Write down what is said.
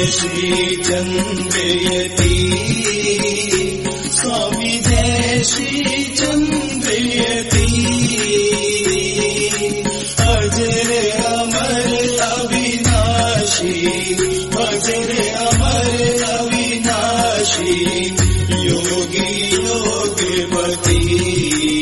श्री चंद्रयती, स्वामी जय श्री चंद्रयती। अजर अमर अविनाशी, अजर अमर अविनाशी, योगी योगपति।